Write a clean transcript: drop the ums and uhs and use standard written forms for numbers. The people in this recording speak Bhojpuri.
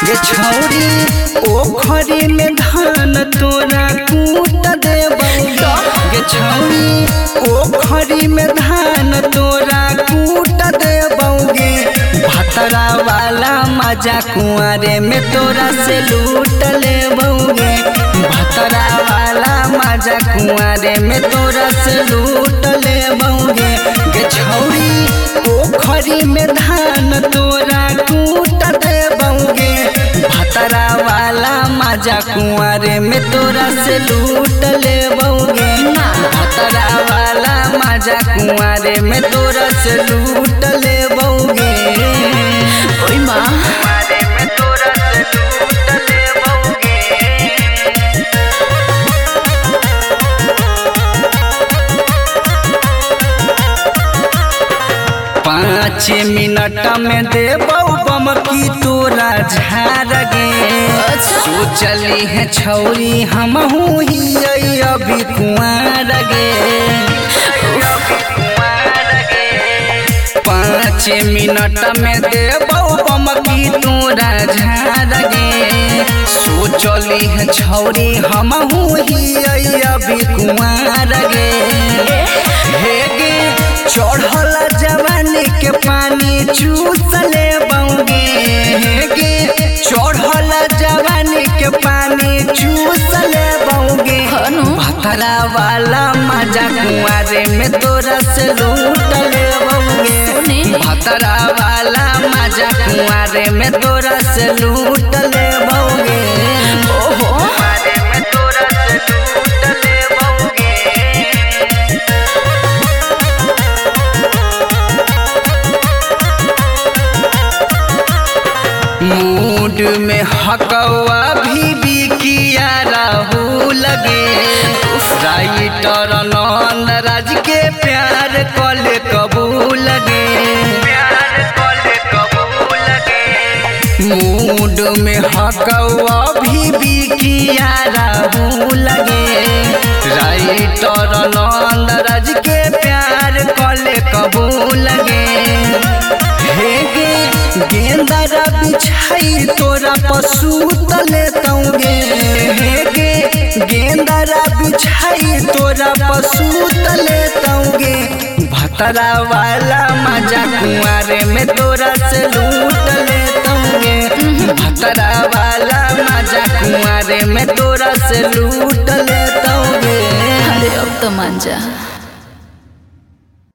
गे छौरी ओखरी में धान तोरा कूट देबौगे गे छौरी ओखरी में धान तोरा कूट देबौगे भतरा वाला मजा कुआरे में तोरा से लूट लेबौगे भतरा वाला मजा कुआरे में तोरा से लूट लेबौगे गे छौरी ओखरी में धान तोरा कूट देबौगे भतरा वाला मजा कुआरे में तोरा से लूट लेबौगे भतरा वाला मजा कुआरे में तोरा से लूट लेबौगे ओई माँ कुआरे में तोरा से लूट लेबौगे 5 मिनट में देबौ बम की तोरा झार गे सोचली है छौरी हमहू ही अभी कुआर गे 5 मिनट में देबौ बम की तोरा झार गे सोचली है छौरी हमहू ही अभी कुआर गे हे गे चढ़ल जवानी के पानी चूस लेबौगे गे चढ़ल जवानी के पानी चूस लेबौगे भतरा वाला मजा कुआरे में तोरा से लूट लेबौगे भतरा वाला मजा कुआरे में तोरा से लूट लेबौगे ओहो कुआरे में तोरा से लूट लेबौगे मूड में हकवा भी किया रहू लगे राइटर नंद राज के प्यार कल कबूल लगे मूड में हकवा भी किया रहू लगे राइटर नंद राज के प्यार कल कबूल लगे हे गे गेंदा बिछाई तोरा पशु तले तौगे हे गे गेंदा बिछाई तोरा पशु तले तौगे भतरा वाला मजा कुआरे में तोरा से लूट ले तौगे भतरा वाला मजा कुआरे में तोरा से लूट ले तौगे अरे अब तो मान जा।